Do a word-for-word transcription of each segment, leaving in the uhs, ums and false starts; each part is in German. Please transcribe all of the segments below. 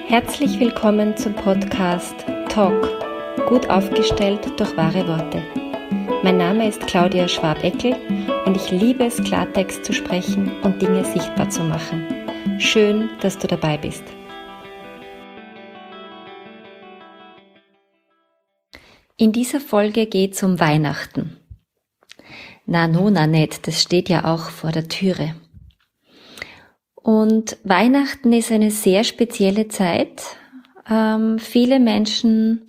Herzlich willkommen zum Podcast Talk, gut aufgestellt durch wahre Worte. Mein Name ist Claudia Schwab-Eckel und ich liebe es, Klartext zu sprechen und Dinge sichtbar zu machen. Schön, dass du dabei bist. In dieser Folge geht es um Weihnachten. Na, no, na nicht, das steht ja auch vor der Türe. Und Weihnachten ist eine sehr spezielle Zeit. Ähm, viele Menschen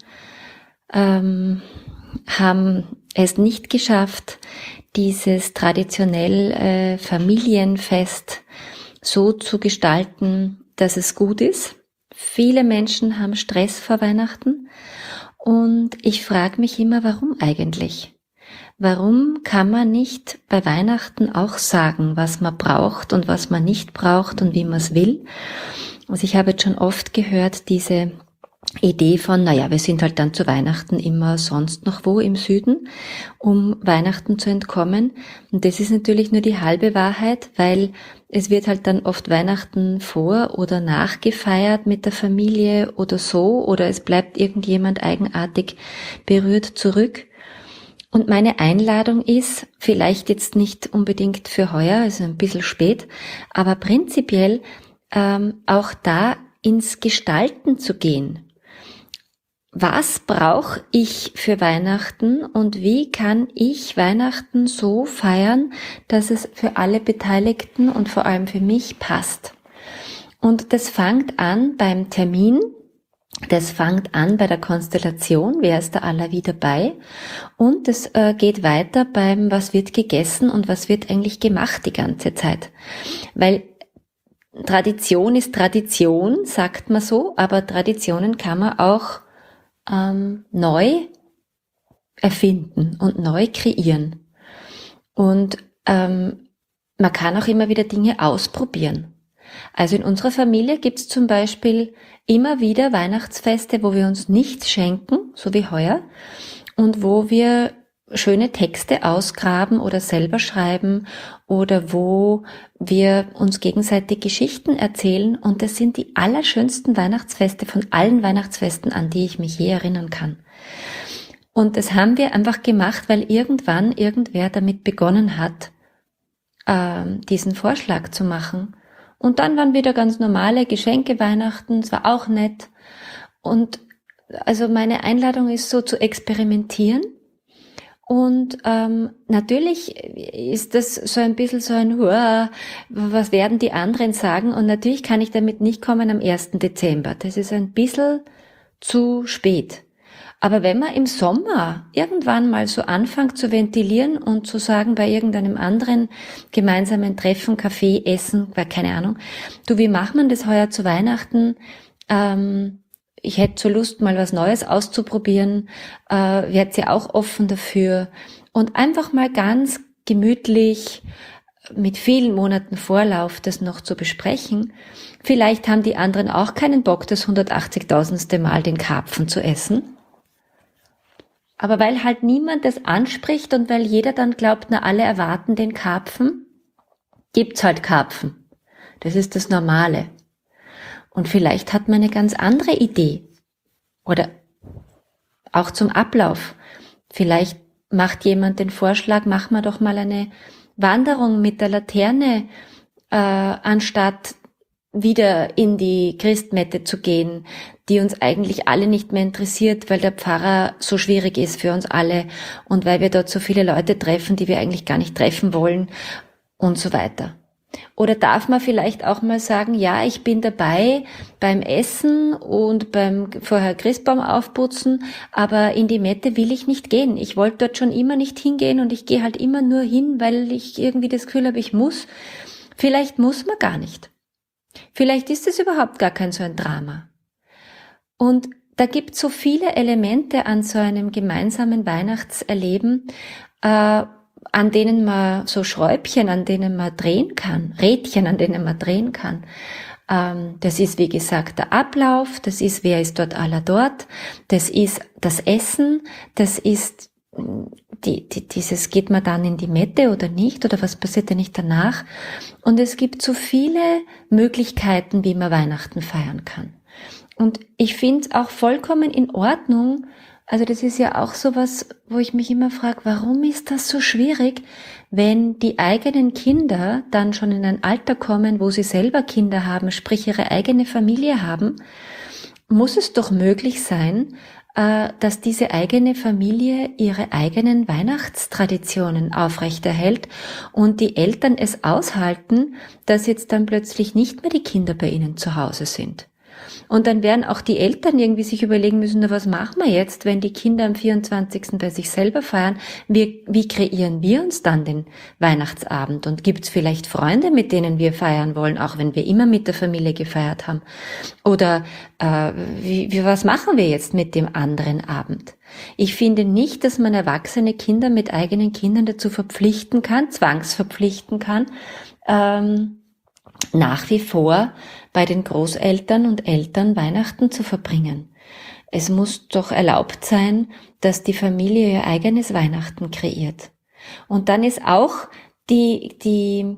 ähm, haben es nicht geschafft, dieses traditionell äh, Familienfest so zu gestalten, dass es gut ist. Viele Menschen haben Stress vor Weihnachten und ich frage mich immer, warum eigentlich? Warum kann man nicht bei Weihnachten auch sagen, was man braucht und was man nicht braucht und wie man es will? Also ich habe jetzt schon oft gehört, diese Idee von, naja, wir sind halt dann zu Weihnachten immer sonst noch wo im Süden, um Weihnachten zu entkommen. Und das ist natürlich nur die halbe Wahrheit, weil es wird halt dann oft Weihnachten vor- oder nachgefeiert mit der Familie oder so, oder es bleibt irgendjemand eigenartig berührt zurück. Und meine Einladung ist, vielleicht jetzt nicht unbedingt für heuer, also ein bisschen spät, aber prinzipiell ähm, auch da ins Gestalten zu gehen. Was brauche ich für Weihnachten und wie kann ich Weihnachten so feiern, dass es für alle Beteiligten und vor allem für mich passt? Und das fängt an beim Termin. Das fängt an bei der Konstellation, wer ist da aller wie dabei, und das äh, geht weiter beim, was wird gegessen und was wird eigentlich gemacht die ganze Zeit. Weil Tradition ist Tradition, sagt man so, aber Traditionen kann man auch ähm, neu erfinden und neu kreieren. Und ähm, man kann auch immer wieder Dinge ausprobieren. Also in unserer Familie gibt es zum Beispiel immer wieder Weihnachtsfeste, wo wir uns nichts schenken, so wie heuer, und wo wir schöne Texte ausgraben oder selber schreiben oder wo wir uns gegenseitig Geschichten erzählen. Und das sind die allerschönsten Weihnachtsfeste von allen Weihnachtsfesten, an die ich mich je erinnern kann. Und das haben wir einfach gemacht, weil irgendwann irgendwer damit begonnen hat, äh, diesen Vorschlag zu machen. Und dann waren wieder ganz normale Geschenke Weihnachten, es war auch nett. Und also meine Einladung ist so zu experimentieren. Und ähm, natürlich ist das so ein bisschen so ein, Hua, was werden die anderen sagen? Und natürlich kann ich damit nicht kommen am ersten Dezember. Das ist ein bisschen zu spät. Aber wenn man im Sommer irgendwann mal so anfängt zu ventilieren und zu sagen bei irgendeinem anderen gemeinsamen Treffen, Kaffee, Essen, keine Ahnung, du, wie macht man das heuer zu Weihnachten? Ähm, ich hätte so Lust, mal was Neues auszuprobieren, äh, wärt ihr auch offen dafür? Und einfach mal ganz gemütlich mit vielen Monaten Vorlauf das noch zu besprechen. Vielleicht haben die anderen auch keinen Bock, das hundertachtzigtausendste Mal den Karpfen zu essen. Aber weil halt niemand das anspricht und weil jeder dann glaubt, na, alle erwarten den Karpfen, gibt's halt Karpfen. Das ist das Normale. Und vielleicht hat man eine ganz andere Idee. Oder auch zum Ablauf. Vielleicht macht jemand den Vorschlag, machen wir doch mal eine Wanderung mit der Laterne, äh, anstatt wieder in die Christmette zu gehen, die uns eigentlich alle nicht mehr interessiert, weil der Pfarrer so schwierig ist für uns alle und weil wir dort so viele Leute treffen, die wir eigentlich gar nicht treffen wollen und so weiter. Oder darf man vielleicht auch mal sagen, ja, ich bin dabei beim Essen und beim vorher Christbaum aufputzen, aber in die Mette will ich nicht gehen. Ich wollte dort schon immer nicht hingehen und ich gehe halt immer nur hin, weil ich irgendwie das Gefühl habe, ich muss. Vielleicht muss man gar nicht. Vielleicht ist es überhaupt gar kein so ein Drama. Und da gibt es so viele Elemente an so einem gemeinsamen Weihnachtserleben, äh, an denen man so Schräubchen, an denen man drehen kann, Rädchen, an denen man drehen kann. Ähm, das ist, wie gesagt, der Ablauf, das ist, wer ist dort aller dort, das ist das Essen, das ist die, die, dieses, geht man dann in die Mette oder nicht, oder was passiert denn nicht danach? Und es gibt so viele Möglichkeiten, wie man Weihnachten feiern kann. Und ich finde es auch vollkommen in Ordnung. Also das ist ja auch sowas, wo ich mich immer frage, warum ist das so schwierig, wenn die eigenen Kinder dann schon in ein Alter kommen, wo sie selber Kinder haben, sprich ihre eigene Familie haben, muss es doch möglich sein, dass diese eigene Familie ihre eigenen Weihnachtstraditionen aufrechterhält und die Eltern es aushalten, dass jetzt dann plötzlich nicht mehr die Kinder bei ihnen zu Hause sind. Und dann werden auch die Eltern irgendwie sich überlegen müssen, na, was machen wir jetzt, wenn die Kinder am vierundzwanzigsten bei sich selber feiern? Wie, wie kreieren wir uns dann den Weihnachtsabend? Und gibt es vielleicht Freunde, mit denen wir feiern wollen, auch wenn wir immer mit der Familie gefeiert haben? Oder äh, wie, wie, was machen wir jetzt mit dem anderen Abend? Ich finde nicht, dass man erwachsene Kinder mit eigenen Kindern dazu verpflichten kann, zwangsverpflichten kann, ähm, nach wie vor bei den Großeltern und Eltern Weihnachten zu verbringen. Es muss doch erlaubt sein, dass die Familie ihr eigenes Weihnachten kreiert. Und dann ist auch die, die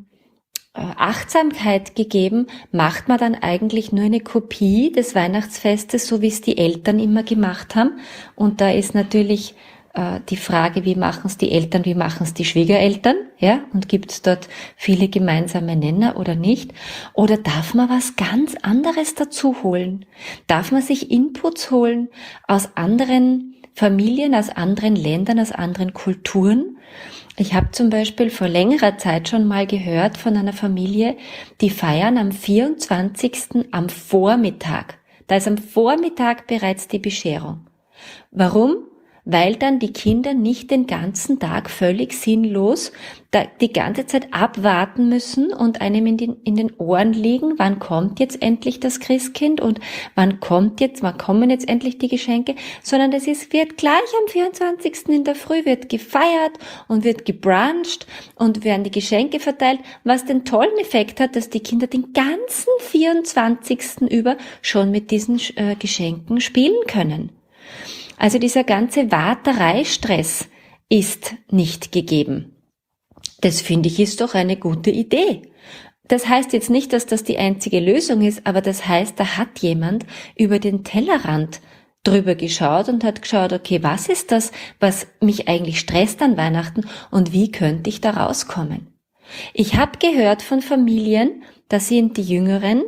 Achtsamkeit gegeben, macht man dann eigentlich nur eine Kopie des Weihnachtsfestes, so wie es die Eltern immer gemacht haben. Und da ist natürlich die Frage, wie machen es die Eltern, wie machen es die Schwiegereltern, ja, und gibt es dort viele gemeinsame Nenner oder nicht? Oder darf man was ganz anderes dazu holen? Darf man sich Inputs holen aus anderen Familien, aus anderen Ländern, aus anderen Kulturen? Ich habe zum Beispiel vor längerer Zeit schon mal gehört von einer Familie, die feiern am vierundzwanzigsten am Vormittag. Da ist am Vormittag bereits die Bescherung. Warum? Weil dann die Kinder nicht den ganzen Tag völlig sinnlos da die ganze Zeit abwarten müssen und einem in den, in den Ohren liegen, wann kommt jetzt endlich das Christkind und wann kommt jetzt, wann kommen jetzt endlich die Geschenke, sondern das ist, wird gleich am vierundzwanzigsten in der Früh wird gefeiert und wird gebruncht und werden die Geschenke verteilt, was den tollen Effekt hat, dass die Kinder den ganzen vierundzwanzigsten über schon mit diesen äh, Geschenken spielen können. Also dieser ganze Warterei-Stress ist nicht gegeben. Das finde ich ist doch eine gute Idee. Das heißt jetzt nicht, dass das die einzige Lösung ist, aber das heißt, da hat jemand über den Tellerrand drüber geschaut und hat geschaut, okay, was ist das, was mich eigentlich stresst an Weihnachten und wie könnte ich da rauskommen? Ich habe gehört von Familien, da sind die Jüngeren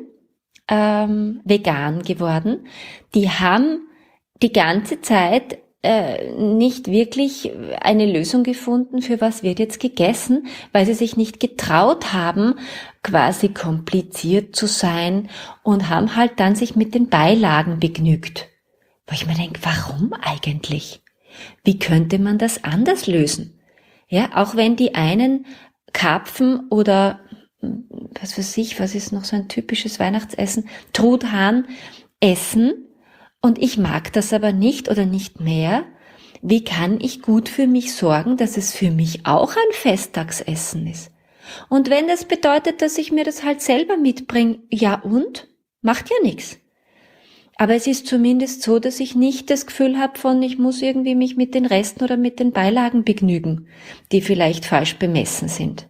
ähm, vegan geworden, die haben die ganze Zeit äh, nicht wirklich eine Lösung gefunden, für was wird jetzt gegessen, weil sie sich nicht getraut haben, quasi kompliziert zu sein und haben halt dann sich mit den Beilagen begnügt. Wo ich mir denke, warum eigentlich? Wie könnte man das anders lösen? Ja, auch wenn die einen Karpfen oder was weiß ich, was ist noch so ein typisches Weihnachtsessen, Truthahn essen, und ich mag das aber nicht oder nicht mehr. Wie kann ich gut für mich sorgen, dass es für mich auch ein Festtagsessen ist? Und wenn das bedeutet, dass ich mir das halt selber mitbringe, ja und? Macht ja nichts. Aber es ist zumindest so, dass ich nicht das Gefühl habe von, ich muss irgendwie mich mit den Resten oder mit den Beilagen begnügen, die vielleicht falsch bemessen sind.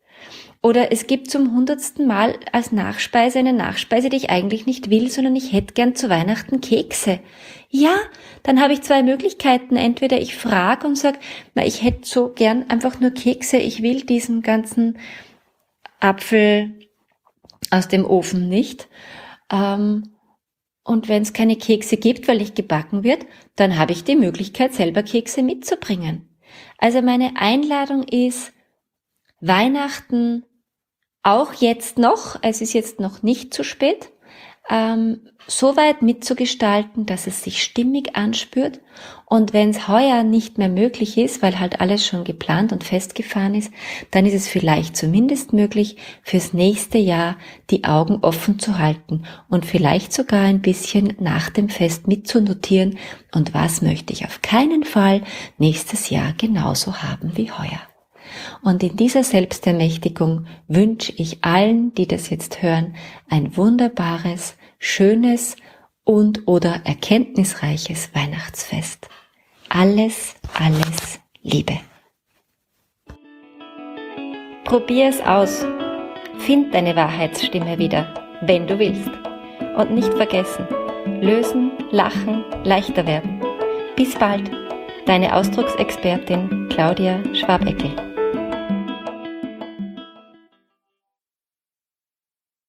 Oder es gibt zum hundertsten Mal als Nachspeise eine Nachspeise, die ich eigentlich nicht will, sondern ich hätte gern zu Weihnachten Kekse. Ja, dann habe ich zwei Möglichkeiten. Entweder ich frage und sage, na, ich hätte so gern einfach nur Kekse, ich will diesen ganzen Apfel aus dem Ofen nicht. Ähm, und wenn es keine Kekse gibt, weil nicht gebacken wird, dann habe ich die Möglichkeit, selber Kekse mitzubringen. Also meine Einladung ist, Weihnachten auch jetzt noch, es ist jetzt noch nicht zu spät, ähm, so weit mitzugestalten, dass es sich stimmig anspürt. Und wenn es heuer nicht mehr möglich ist, weil halt alles schon geplant und festgefahren ist, dann ist es vielleicht zumindest möglich, fürs nächste Jahr die Augen offen zu halten und vielleicht sogar ein bisschen nach dem Fest mitzunotieren. Und was möchte ich auf keinen Fall nächstes Jahr genauso haben wie heuer? Und in dieser Selbstermächtigung wünsche ich allen, die das jetzt hören, ein wunderbares, schönes und oder erkenntnisreiches Weihnachtsfest. Alles, alles Liebe. Probier es aus. Find deine Wahrheitsstimme wieder, wenn du willst. Und nicht vergessen, lösen, lachen, leichter werden. Bis bald, deine Ausdrucksexpertin Claudia Schwabeckel.